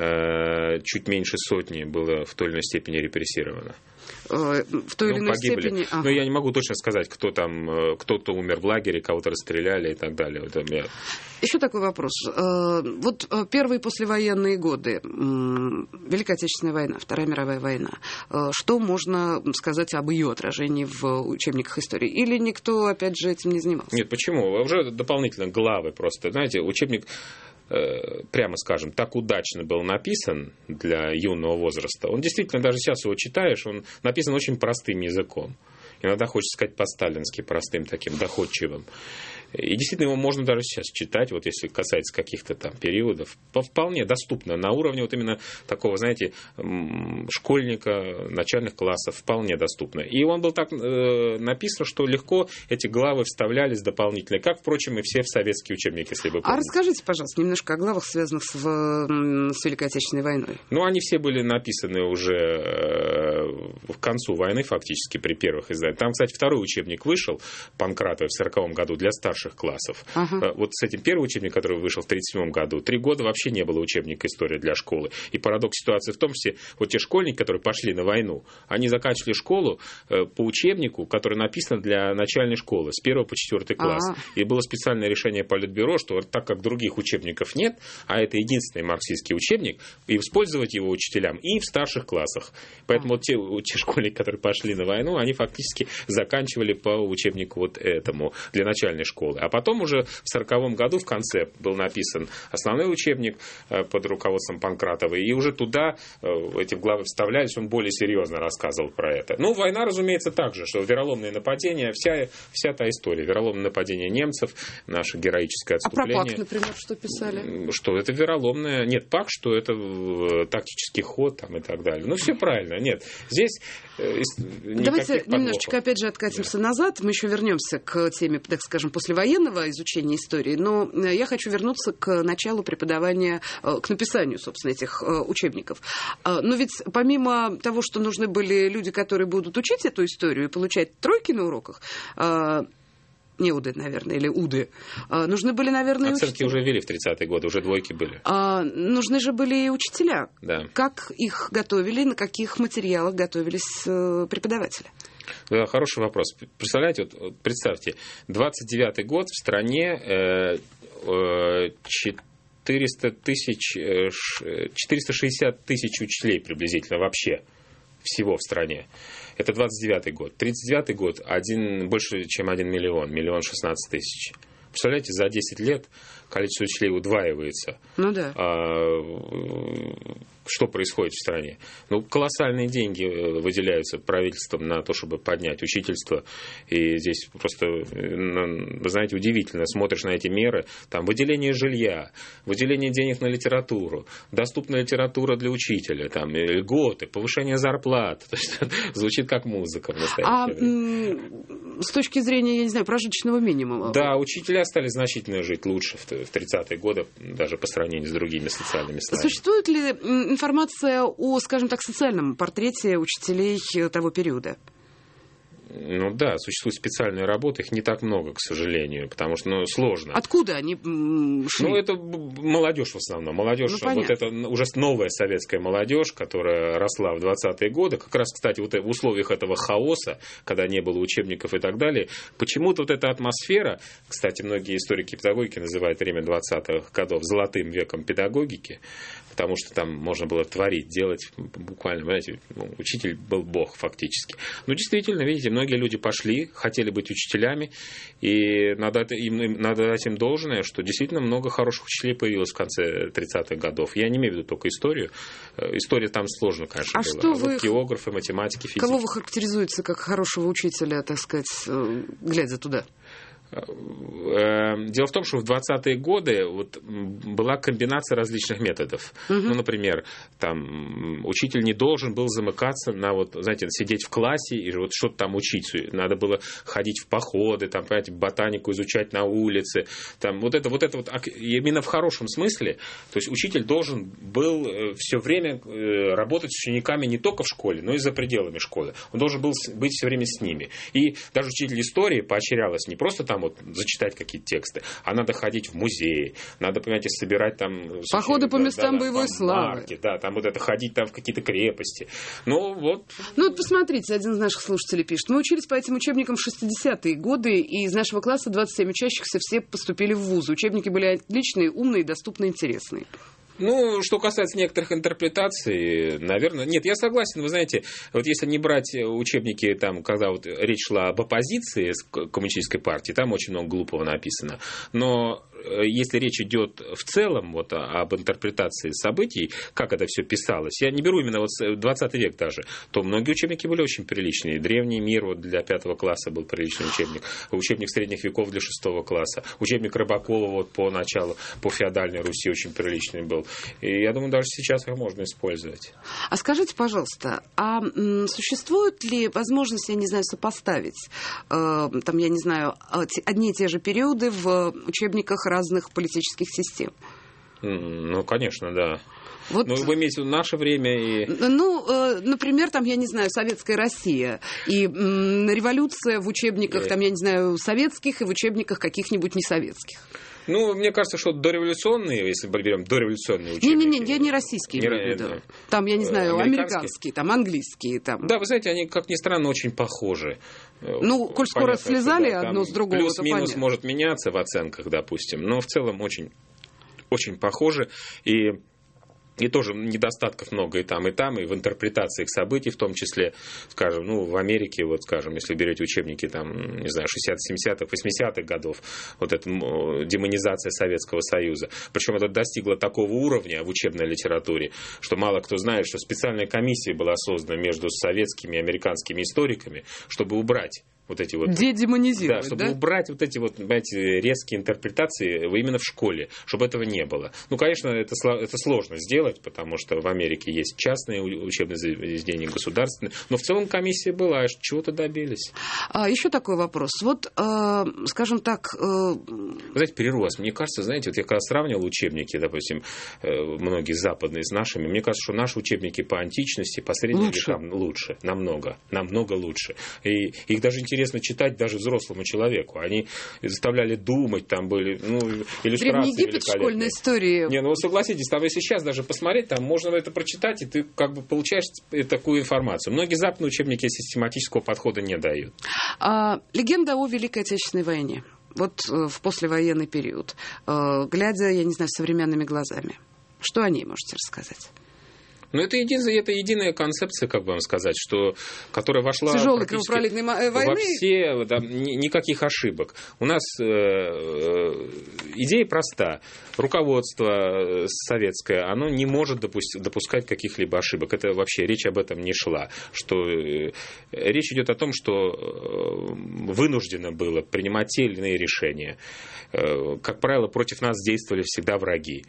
э, чуть меньше сотни было в той или иной степени репрессировано. В той или иной ну, степени... Ага. Но я не могу точно сказать, кто там, кто-то умер в лагере, кого-то расстреляли и так далее. Вот я... Еще такой вопрос. Вот первые послевоенные годы, Великая Отечественная война, Вторая мировая война, что можно сказать об ее отражении в учебниках истории? Или никто, опять же, этим не занимался? Нет, почему? Уже дополнительно главы просто. Знаете, учебник, прямо скажем, так удачно был написан для юного возраста. Он действительно, даже сейчас его читаешь, он написан очень простым языком. Иногда хочется сказать по-сталински простым, таким доходчивым. И действительно его можно даже сейчас читать, вот если касается каких-то там периодов, вполне доступно на уровне вот именно такого, знаете, школьника, начальных классов, вполне доступно. И он был так э, написан, что легко эти главы вставлялись дополнительно, как, впрочем, и все в советский учебник, если вы помните. А расскажите, пожалуйста, немножко о главах, связанных с, с Великой Отечественной войной. Ну, они все были написаны уже к концу войны, фактически, при первых изданиях. Там, кстати, второй учебник вышел, Панкратов, в сороковом году, для старших классов. Ага. Вот с этим первый учебник, который вышел в тридцать седьмом году, три года вообще не было учебника истории для школы. И парадокс ситуации в том, что вот те школьники, которые пошли на войну, они заканчивали школу по учебнику, который написан для начальной школы, с первого по четвертый класс. Ага. И было специальное решение Политбюро, что так как других учебников нет, а это единственный марксистский учебник, и использовать его учителям и в старших классах. Поэтому ага. вот те, те школьники, которые пошли на войну, они фактически заканчивали по учебнику вот этому для начальной школы. А потом уже в сороковом году в конце был написан основной учебник под руководством Панкратова, и уже туда эти главы вставлялись, он более серьезно рассказывал про это. Ну, война, разумеется, также, что вероломные нападения, вся, вся та история, вероломное нападение немцев, наше героическое отступление. А про Пак, например, что писали? Что это вероломное, нет, Пак, что это тактический ход там, и так далее. Ну, все правильно, нет. Здесь давайте немножечко, опять же, откатимся да. назад, мы еще вернемся к теме, так скажем, послевоенного изучения истории, но я хочу вернуться к началу преподавания, к написанию, собственно, этих учебников. Но ведь помимо того, что нужны были люди, которые будут учить эту историю и получать тройки на уроках, не УДы, наверное, или УДы. А, нужны были, наверное, оценки учителя. уже ввели в тридцатые годы, уже двойки были. А, нужны же были и учителя. Да. Как их готовили, на каких материалах готовились э, преподаватели? Да, хороший вопрос. Представляете, вот, представьте, двадцать девятый год в стране э, э, четыреста тысяч, э, четыреста шестьдесят тысяч учителей приблизительно вообще всего в стране. Это двадцать девятый год. тридцать девятый год один, больше, чем один миллион, миллион шестнадцать тысяч. Представляете, за десять лет количество учителей удваивается. Ну да. А, что происходит в стране? Ну, колоссальные деньги выделяются правительством на то, чтобы поднять учительство. И здесь просто, вы знаете, удивительно. Смотришь на эти меры. Там выделение жилья, выделение денег на литературу, доступная литература для учителя, там, льготы, повышение зарплат. То есть, звучит как музыка в настоящее а время. С точки зрения, я не знаю, прожиточного минимума? Да, учителя стали значительно жить лучше в тридцатые годы, даже по сравнению с другими социальными слоями. Существует ли информация о, скажем так, социальном портрете учителей того периода? Ну да, существуют специальные работы, их не так много, к сожалению, потому что ну, сложно. Откуда они шли? Ну, это молодежь в основном. Молодежь, ну, вот это уже новая советская молодежь, которая росла в двадцатые годы. Как раз, кстати, вот в условиях этого хаоса, когда не было учебников и так далее, почему-то вот эта атмосфера, кстати, многие историки педагогики называют время двадцатых годов золотым веком педагогики, потому что там можно было творить, делать буквально, знаете, ну, учитель был бог фактически. Ну, действительно, видите, многие люди пошли, хотели быть учителями, и надо, им, надо дать им должное, что действительно много хороших учителей появилось в конце тридцатых годов. Я не имею в виду только историю. История там сложно, конечно, а была. Что а вы... вот географы, математики, физики. Кого вы характеризуете как хорошего учителя, так сказать, глядя туда? Дело в том, что в двадцатые годы вот была комбинация различных методов. Угу. Ну, например, там учитель не должен был замыкаться на вот, знаете, сидеть в классе и вот что-то там учить. Надо было ходить в походы, там, понимаете, ботанику изучать на улице. Там, вот это, вот это вот именно в хорошем смысле. То есть учитель должен был все время работать с учениками не только в школе, но и за пределами школы. Он должен был быть все время с ними. И даже учитель истории поощрялось не просто там вот зачитать какие-то тексты, а надо ходить в музеи, надо, понимаете, собирать там... Походы по местам да, боевой славы. Марки, да, там вот это, ходить там в какие-то крепости. Ну, вот... Ну, вот посмотрите, один из наших слушателей пишет. Мы учились по этим учебникам в шестидесятые годы, и из нашего класса двадцать семь учащихся все поступили в вузы. Учебники были отличные, умные, доступные, интересные. Ну, что касается некоторых интерпретаций, наверное... Нет, я согласен, вы знаете, вот если не брать учебники, там, когда вот речь шла об оппозиции с коммунистической партией, там очень много глупого написано. Но если речь идет в целом вот об интерпретации событий, как это все писалось, я не беру именно вот двадцатый век даже, то многие учебники были очень приличные. Древний мир вот для пятого класса был приличный учебник, учебник средних веков для шестого класса, учебник Рыбакова вот по началу, по феодальной Руси очень приличный был. И я думаю, даже сейчас их можно использовать. А скажите, пожалуйста, а м, существует ли возможность, я не знаю, сопоставить, э, там, я не знаю, одни и те же периоды в учебниках разных политических систем? Ну, конечно, да. Вот, ну, вы имеете в виду наше время и... Ну, э, например, там, я не знаю, Советская Россия и м, революция в учебниках, там, я не знаю, советских и в учебниках каких-нибудь несоветских. Ну, мне кажется, что дореволюционные, если мы берем дореволюционные учебники... Не-не-не, я не российские не, имею в виду. Там, я не знаю, американские, американские там, английские. Там. Да, вы знаете, они, как ни странно, очень похожи. Ну, коль скоро понятно, слезали да, одно с другого, плюс-минус понятно. Может меняться в оценках, допустим, но в целом очень, очень похожи. И... И тоже недостатков много и там, и там, и в интерпретациях событий, в том числе, скажем, ну, в Америке, вот, скажем, если берете учебники, там, не знаю, шестидесятых, семидесятых, восьмидесятых годов, вот эта демонизация Советского Союза. Причем это достигло такого уровня в учебной литературе, что мало кто знает, что специальная комиссия была создана между советскими и американскими историками, чтобы убрать вот эти вот... Дедемонизировать, да? Чтобы да? убрать вот эти вот, понимаете, резкие интерпретации именно в школе, чтобы этого не было. Ну, конечно, это, это сложно сделать, потому что в Америке есть частные учебные заведения, государственные, но в целом комиссия была, чего-то добились. А, еще такой вопрос. Вот, э, скажем так... Э... Вы знаете, перерву вас. Мне кажется, знаете, вот я когда сравнивал учебники, допустим, многие западные с нашими, мне кажется, что наши учебники по античности, по средним лучше. векам лучше, намного, намного лучше. И их даже интересно читать даже взрослому человеку. Они заставляли думать, там были, ну, иллюстрации Древний Египет в школьной истории. Не, ну вы согласитесь, там если сейчас даже посмотреть, там можно это прочитать, и ты как бы получаешь такую информацию. Многие западные учебники систематического подхода не дают. А, легенда о Великой Отечественной войне. Вот э, в послевоенный период. Э, глядя, я не знаю, современными глазами. Что о ней можете рассказать? Ну, это, един, это единая концепция, как бы вам сказать, что, которая вошла тяжелой кровопролитной войны. Во все, да, никаких ошибок. У нас э, э, идея проста. Руководство советское, оно не может допустить, допускать каких-либо ошибок. Это вообще речь об этом не шла. Что, э, речь идет о том, что э, вынуждено было принимать те или иные решения. Э, как правило, против нас действовали всегда враги.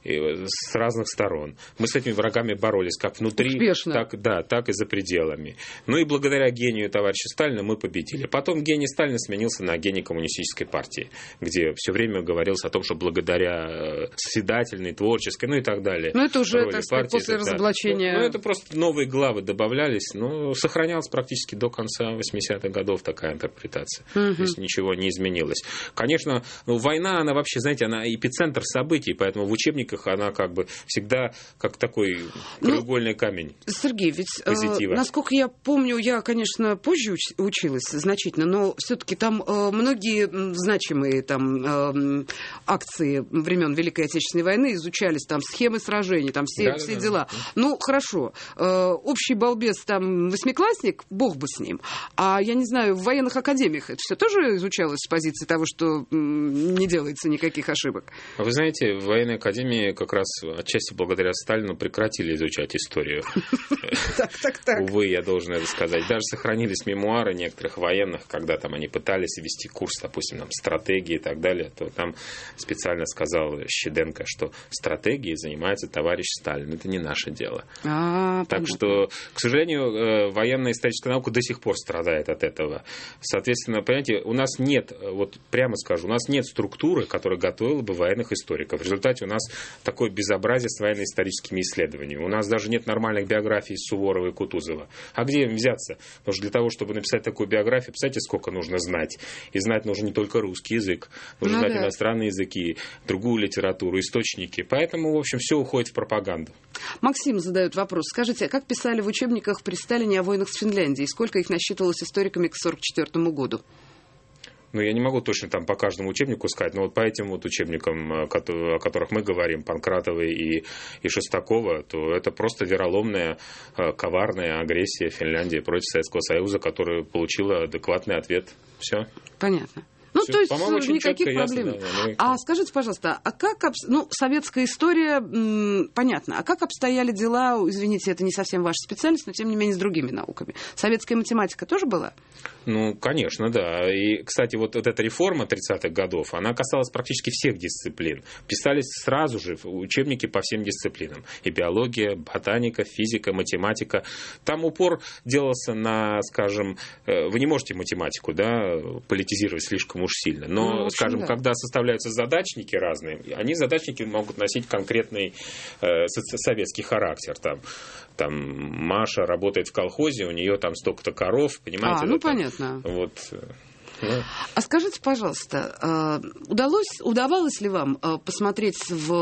С разных сторон. Мы с этими врагами боролись как внутри, так, да, так и за пределами. Ну и благодаря гению товарища Сталина мы победили. Потом гений Сталина сменился на гений коммунистической партии, где все время говорилось о том, что благодаря созидательной, творческой, ну и так далее. Ну это уже, так сказать, после разоблачения. Ну, ну это просто новые главы добавлялись, но сохранялась практически до конца восьмидесятых годов такая интерпретация. Угу. То есть ничего не изменилось. Конечно, ну, война, она вообще, знаете, она эпицентр событий, поэтому в учебниках она как бы всегда как такой краеугольный ну, камень. Сергей, ведь, э, насколько я помню, я, конечно, позже уч- училась значительно, но все-таки там э, многие значимые там, э, акции времен Великой Отечественной войны изучались, там схемы сражений, там все, да, все да, дела. Да. Ну, хорошо, э, общий балбес, там, восьмиклассник, бог бы с ним. А я не знаю, в военных академиях это все тоже изучалось с позиции того, что м- не делается никаких ошибок? Вы знаете, в военной академии как раз отчасти благодаря Сталину прекратили изучать историю. Так, так, так. Увы, я должен это сказать. Даже сохранились мемуары некоторых военных, когда там они пытались вести курс, допустим, там, стратегии и так далее, то там специально сказал Щеденко, что стратегией занимается товарищ Сталин. Это не наше дело. А, так что, к сожалению, военная историческая наука до сих пор страдает от этого. Соответственно, понимаете, у нас нет, вот прямо скажу, у нас нет структуры, которая готовила бы военных историков. В результате у нас такое безобразие с военно-историческими исследованиями. У нас даже нет нормальных биографий Суворова и Кутузова. А где им взяться? Потому что для того, чтобы написать такую биографию, представляете, сколько нужно знать. И знать нужно не только русский язык, нужно ну, знать да. иностранные языки, другую литературу, источники. Поэтому, в общем, все уходит в пропаганду. Максим задает вопрос. Скажите, а как писали в учебниках при Сталине о войнах с Финляндией? Сколько их насчитывалось историками к сорок четвёртому году? Ну, я не могу точно там по каждому учебнику сказать, но вот по этим вот учебникам, о которых мы говорим, Панкратовой и, и Шестакова, то это просто вероломная, коварная агрессия Финляндии против Советского Союза, которая получила адекватный ответ. Все. Понятно. Ну, Ну, то есть никаких ясно, проблем. Да, да, а скажите, пожалуйста, а как... Ну, советская история, м, понятно. А как обстояли дела, извините, это не совсем ваша специальность, но тем не менее с другими науками? Советская математика тоже была? Ну, конечно, да. И, кстати, вот, вот эта реформа тридцатых годов, она касалась практически всех дисциплин. Писались сразу же учебники по всем дисциплинам. И биология, ботаника, физика, математика. Там упор делался на, скажем, вы не можете математику, да, политизировать слишком уж сильно, но, ну, общем, скажем, да. когда составляются задачники разные, они, задачники, могут носить конкретный э, советский характер. Там, там Маша работает в колхозе, у нее там столько-то коров, понимаете? А, ну, там, понятно. Вот... Ну. А скажите, пожалуйста, удалось, удавалось ли вам посмотреть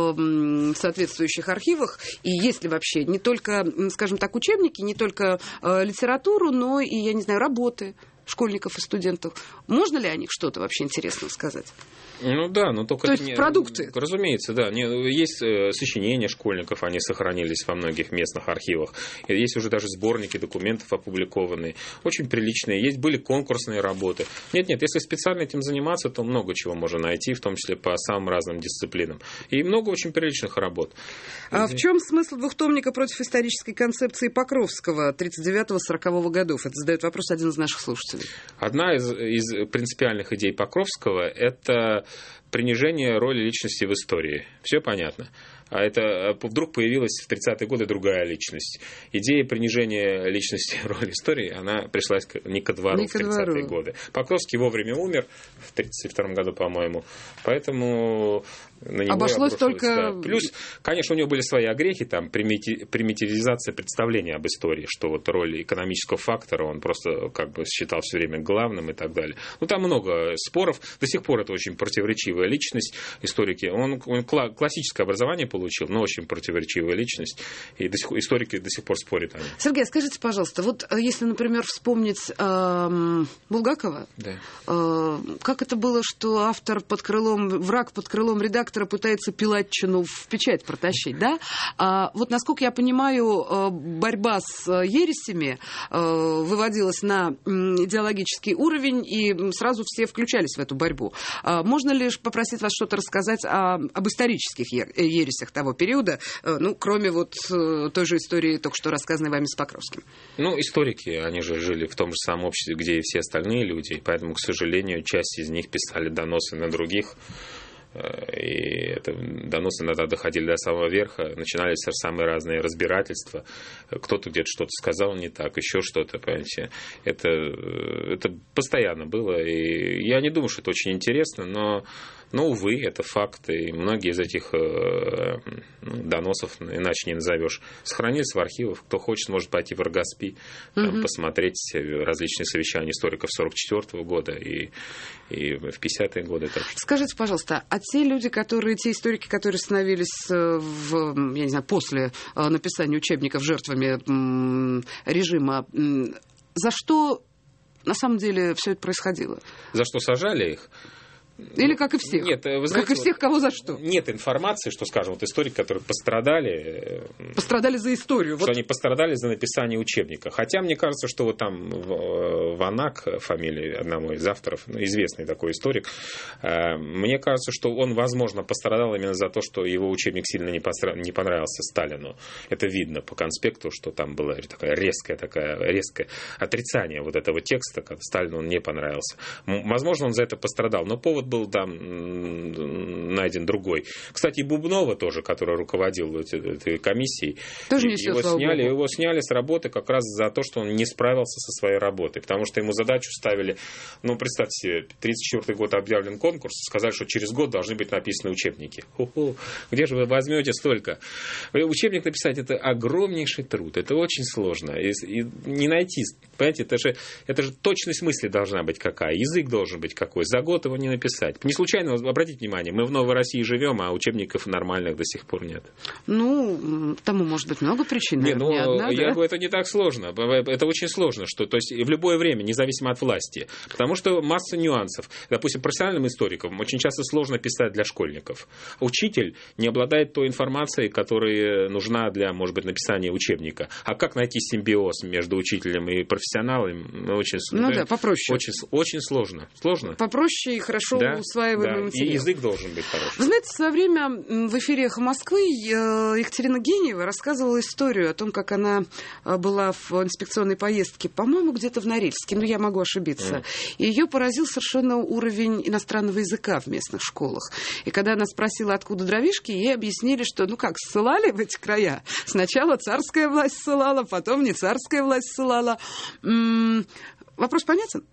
в соответствующих архивах, и есть ли вообще не только, скажем так, учебники, не только литературу, но и, я не знаю, работы школьников и студентов? Можно ли о них что-то вообще интересно сказать? Ну да, но только... То есть не, продукты? Разумеется, да. Есть сочинения школьников, они сохранились во многих местных архивах. Есть уже даже сборники документов опубликованные. Очень приличные. Есть, были конкурсные работы. Нет-нет, если специально этим заниматься, то много чего можно найти, в том числе по самым разным дисциплинам. И много очень приличных работ. А в чем смысл двухтомника против исторической концепции Покровского тридцать девятого сорокового годов? Это задает вопрос один из наших слушателей. Одна из, из принципиальных идей Покровского – это принижение роли личности в истории. Все понятно. А это вдруг появилась в тридцатые годы другая личность. Идея принижения личности роли истории, она пришлась не ко двору не в тридцатые годы. Покровский вовремя умер в тридцать втором году, по-моему. Поэтому на него обошлось только... Да. Плюс, конечно, у него были свои огрехи, там, примитивизация представления об истории, что вот роль экономического фактора он просто как бы считал все время главным и так далее. Ну, там много споров. До сих пор это очень противоречивая личность. Историки, он, он классическое образование получил, но очень противоречивая личность. И до сих, историки до сих пор спорят о нем. Сергей, скажите, пожалуйста, вот если, например, вспомнить э, Булгакова, да. э, как это было, что автор под крылом, враг под крылом редактора пытается Пилатчину в печать протащить, да? А, вот, насколько я понимаю, борьба с ересями выводилась на идеологический уровень, и сразу все включались в эту борьбу. А, можно ли попросить вас что-то рассказать о, об исторических ересях того периода, ну, кроме вот той же истории, только что рассказанной вами с Покровским? Ну, историки, они же жили в том же самом обществе, где и все остальные люди, и поэтому, к сожалению, часть из них писали доносы на других. И это, доносы иногда доходили до самого верха, начинались самые разные разбирательства. Кто-то где-то что-то сказал не так, еще что-то, понимаете. Это, это постоянно было. И я не думаю, что это очень интересно, но, но увы, это факт. И многие из этих ну, доносов, иначе не назовешь, сохранились в архивах. Кто хочет, может пойти в Рогоспи, там, угу. посмотреть различные совещания историков сорок четвёртого года и, и в пятидесятые годы. Скажите, пожалуйста, а те люди, которые, те историки, которые становились в, я не знаю, после написания учебников жертвами режима, за что на самом деле все это происходило? За что сажали их? Или как и всех? Нет, вы знаете, как и всех, кого за что? Нет информации, что, скажем, вот историки, которые пострадали... Пострадали за историю. Что вот. они пострадали за написание учебника. Хотя мне кажется, что вот там Ванак, фамилия одного из авторов, ну, известный такой историк, мне кажется, что он, возможно, пострадал именно за то, что его учебник сильно не понравился Сталину. Это видно по конспекту, что там было такое резкое, такое резкое отрицание вот этого текста, когда Сталину он не понравился. Возможно, он за это пострадал, но повод был там найден другой. Кстати, и Бубнова тоже, который руководил этой, этой комиссией, тоже не его, все, сняли, его сняли с работы как раз за то, что он не справился со своей работой, потому что ему задачу ставили, ну, представьте себе, тридцать четвёртый год объявлен конкурс, сказали, что через год должны быть написаны учебники. Ху-ху. Где же вы возьмете столько? Учебник написать — это огромнейший труд, это очень сложно, и, и не найти, понимаете, это же, это же точность мысли должна быть какая, язык должен быть какой, за год его не написать. писать. Не случайно, обратите внимание, мы в Новой России живем, а учебников нормальных до сих пор нет. Ну, тому может быть много причин, не, наверное, ну, не одна, я да? говорю, это не так сложно. Это очень сложно, что, то есть в любое время, независимо от власти. Потому что масса нюансов. Допустим, профессиональным историкам очень часто сложно писать для школьников. Учитель не обладает той информацией, которая нужна для, может быть, написания учебника. А как найти симбиоз между учителем и профессионалом? Ну, очень, ну да, попроще. Очень, очень сложно. Сложно. Попроще и хорошо да, усваиваемый да. материал. И язык должен быть хороший. Вы знаете, в свое время в эфире «Эхо Москвы» Екатерина Гениева рассказывала историю о том, как она была в инспекционной поездке, по-моему, где-то в Норильске, но я могу ошибиться. Mm. И ее поразил совершенно уровень иностранного языка в местных школах. И когда она спросила, откуда дровишки, ей объяснили, что, ну как, ссылали в эти края? Сначала царская власть ссылала, потом не царская власть ссылала. М-м- вопрос понятен?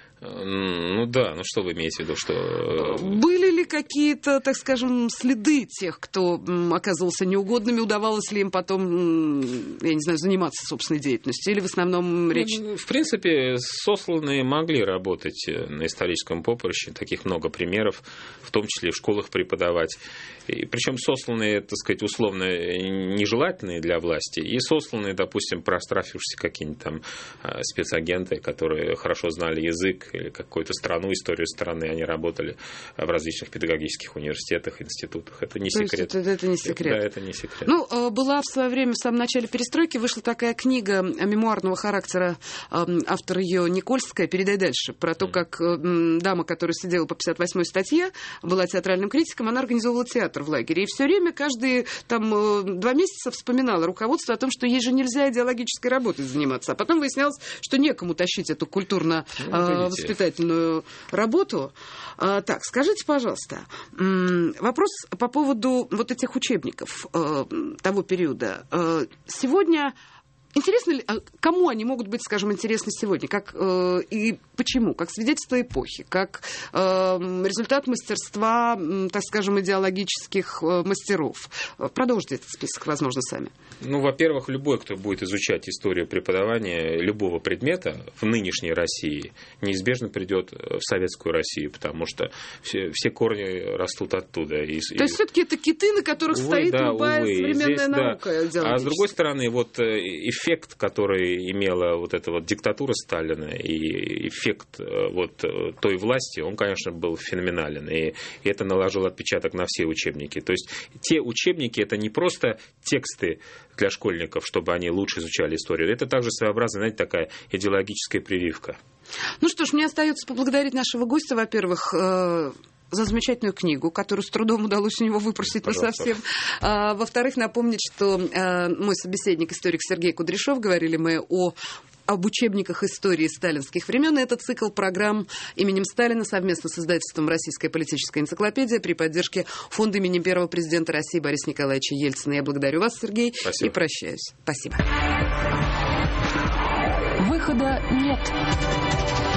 Ну да, ну что вы имеете в виду, что... Были ли какие-то, так скажем, следы тех, кто оказывался неугодными, удавалось ли им потом, я не знаю, заниматься собственной деятельностью, или в основном речь... Ну, в принципе, сосланные могли работать на историческом поприще, таких много примеров, в том числе и в школах преподавать. И, причем сосланные, так сказать, условно нежелательные для власти, и сосланные, допустим, проштрафившиеся какие-нибудь там спецагенты, которые хорошо знали язык, или какую-то страну, историю страны, они работали в различных педагогических университетах, институтах. Это не То секрет. Это, это не секрет. Да, это не секрет. Ну, была в свое время, в самом начале перестройки, вышла такая книга мемуарного характера, автор ее Никольская, «Передай дальше», про то, как дама, которая сидела по пятьдесят восьмой статье, была театральным критиком, она организовывала театр в лагере. И все время, каждые там два месяца вспоминала руководство о том, что ей же нельзя идеологической работой заниматься. А потом выяснялось, что некому тащить эту культурно-воспитательную воспитательную работу. А, так, скажите, пожалуйста, вопрос по поводу вот этих учебников э, того периода. Э, сегодня интересно ли, кому они могут быть, скажем, интересны сегодня? Как, э, и почему? Как свидетельство эпохи? Как э, результат мастерства, так скажем, идеологических э, мастеров? Продолжите этот список, возможно, сами. Ну, во-первых, любой, кто будет изучать историю преподавания любого предмета в нынешней России, неизбежно придет в советскую Россию, потому что все, все корни растут оттуда. И, То и... есть все-таки это киты, на которых увы, стоит да, любая увы. современная Здесь, наука. Да. А с другой стороны, вот эффект, который имела вот эта вот диктатура Сталина, и эффект вот той власти, он, конечно, был феноменален. И это наложило отпечаток на все учебники. То есть те учебники, это не просто тексты для школьников, чтобы они лучше изучали историю. Это также своеобразная, знаете, такая идеологическая прививка. Ну что ж, мне остается поблагодарить нашего гостя, во-первых, за замечательную книгу, которую с трудом удалось у него выпросить насовсем. А, во-вторых, напомнить, что а, мой собеседник, историк Сергей Кудряшов, говорили мы о об учебниках истории сталинских времен. И это цикл программ именем Сталина совместно с издательством «Российская политическая энциклопедия» при поддержке фонда имени первого президента России Бориса Николаевича Ельцина. Я благодарю вас, Сергей, Спасибо. И прощаюсь. Спасибо. Выхода нет.